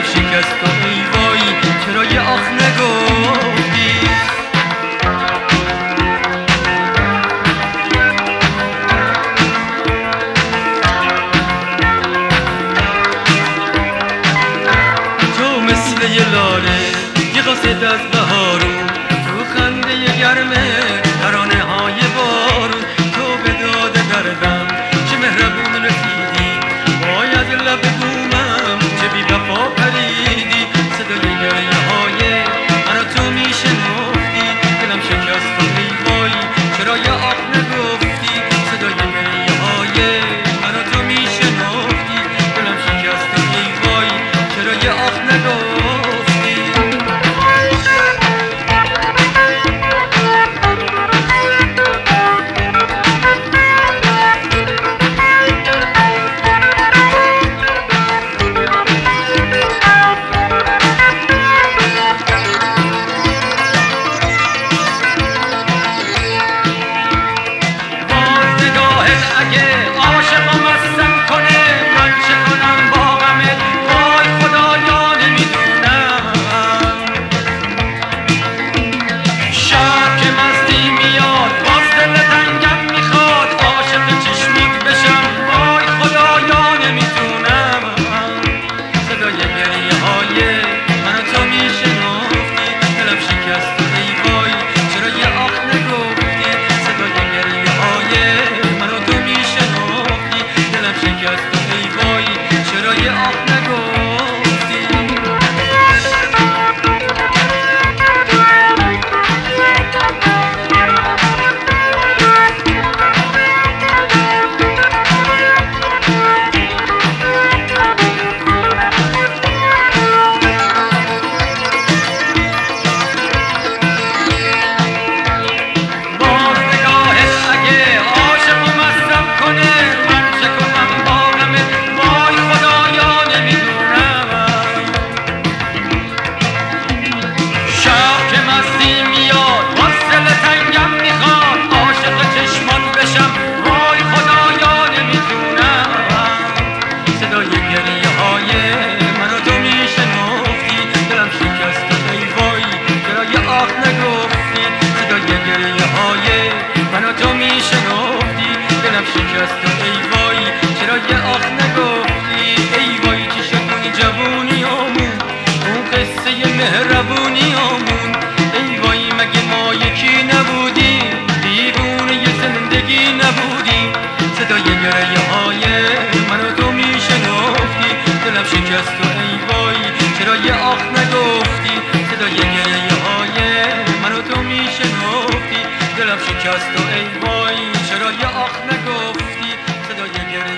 شکست و ای وای چرا یه آخ نگفتی. تو مثل یه لاله یه قاصد از بهارون، تو خنده گرمه ترانه های بارون، تو به داد دردم چه مهربون رسیدی، باید لب بومم چه بی وفا پریدی، صدای گریه های منو تو میشنفتی، دلم شکست و ای وای چرا یه آه نگفتی، صدای گریه های منو تو میشنفتی، دلم شکست و ای وای چرا یه آه نگفتی. شکست و ای وای چرا یه آخ نگفتی، ای وای چی شد اون جوونیامون، اون قصه مهربونیامون، ای وای مگه ما یکی نبودیم، دیوونه ی زندگی نبودیم، صدای گریه های منو تو میشنفتی، دلم شکست و ای وای چرا یه آخ نگفتی، صدای گریه های منو تو میشنفتی، دلم شکست و ای وای چرا یه آخ نگفتی، صدای گریه